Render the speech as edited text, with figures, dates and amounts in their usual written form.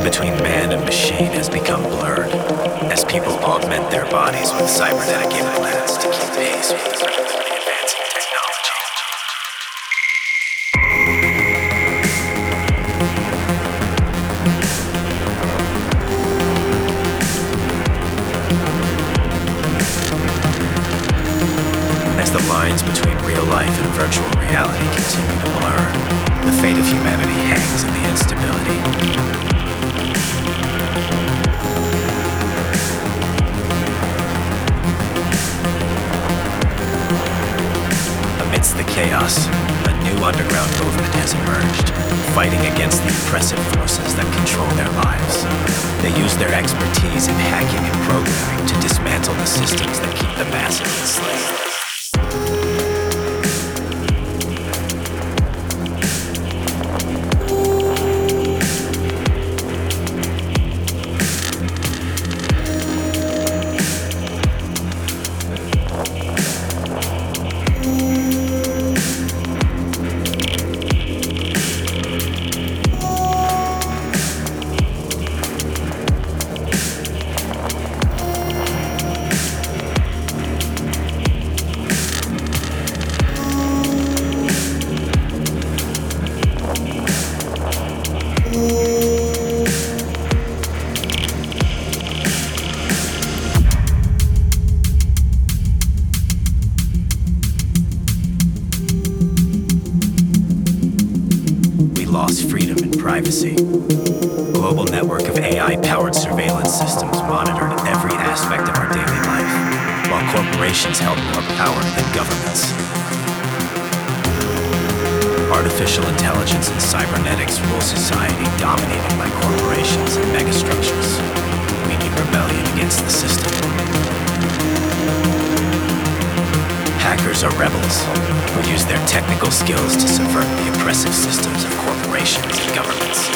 between man and machine has become blurred as people augment their bodies with cybernetic implants to keep pace with the rapidly advancing technology. As the lines between real life and virtual reality continue to blur, the fate of humanity hangs in the instability. Amidst the chaos, a new underground movement has emerged, fighting against the oppressive forces that control their lives. They use their expertise in hacking and programming to dismantle the systems that keep the masses enslaved. Lost freedom and privacy. Global network of AI-powered surveillance systems monitored every aspect of our daily life, while corporations held more power than governments. Artificial intelligence and cybernetics rule society, dominated by corporations and megastructures. We need rebellion against the system. Hackers are rebels who use their technical skills to subvert the oppressive systems of corporations and governments.